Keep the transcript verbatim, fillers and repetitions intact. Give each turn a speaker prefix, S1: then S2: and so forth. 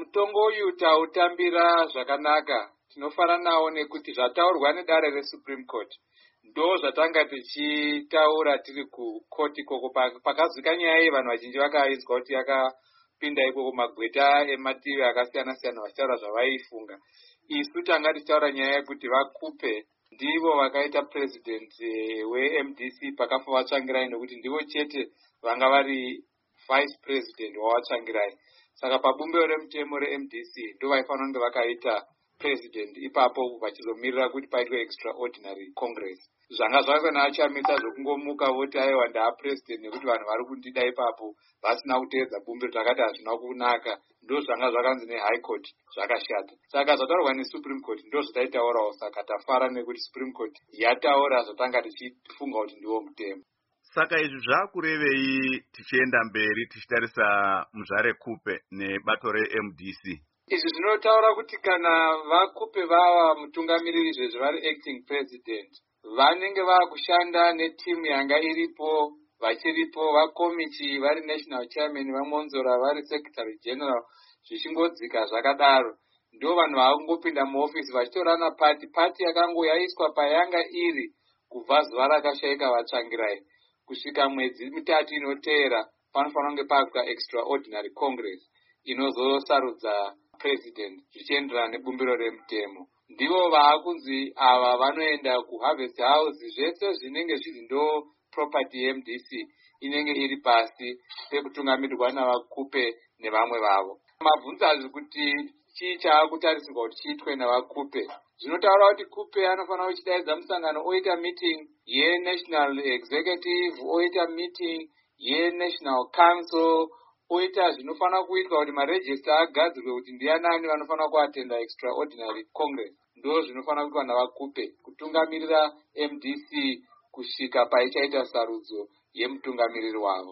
S1: mutongo uyu tautambira zvakanaka, tinofara nawo nekuti zvataurwa nedare reSupreme Court ndo zvatanga tichitaura tiri kukoti ikoko. Pakazvika nyaya iyi vanhu vazhinji vakaizwa kuti yakapinda ikoko, magweta emativi akasiyana siyana vachitaura zvavaifunga. Isu tanga tichitaura nyaya yekuti vakupe ndivo vakaita president weM D C pakafa vatsvangirai, nekuti ndivo chete vanga vari vice president wavatsvangirai. Saka pabumbiro remutemo reM D C ndo vaifanira kunge vakaita president ipapo vachizomirira kuti paitwe extraordinary congress. Zvanga zvakanachamisa zvokungomuka voti aiwa ndaa president nekuti vanhu vari kundida ipapo vasina kuteedza bumbiro, takati hazvina kunaka. Ndo zvanga zvakanzi neHigh Court zvakashata. Saka zvataurwa neSupreme Court ndo zvataitaurawo. Saka tafara nekuti Supreme Court yataura zvatanga tichifunga kuti ndiwo mutemo.
S2: Saka izvi zvakurevei tichienda mberi tichitarisa muzvare Kupe nebato reM D C?
S1: Izvi zvinotaura kuti kana vakupe vava mutungamiriri zvezvo vari acting president, vanenge vakushanda netimu yanga iripo, vachiripo vakomiti vari national chairman, vamonzora vari secretary general, zvichingodzika zvakadaro. Ndo vanhu vakungopinda muofisi vachitorana pati pati yakangoyaiswa payanga iri kubva zuva rakashaika vatsvangirai kusvika mwedzi mitatu inoteera panofanira kunge paitwa extraordinary congress inozosarudza president zvichienderana nebumbiro remutemo. Ndivo vaakunzi ava vanoenda kuHarvest House, zvese zvinenge zvizi ndo property yeM D C inenge iri pasi pekutungamirirwa navakupe nevamwe vavo. Mabvunzo kuti chii chaakutarisirwa kuti chiitwe navakupe. Zvinotaura kuti Kupe anofanira kuchidaidza musangano oita meeting yeNational Executive, oita meeting yeNational Council, oita zvinofanira kuitwa kuti maregister agadzirwe kuti ndianani vanofanira kuatenda extraordinary congress. Ndo zvinofanira kuitwa navakupe kutungamirira M D C kusvika paichaita sarudzo yemutungamiriri wavo.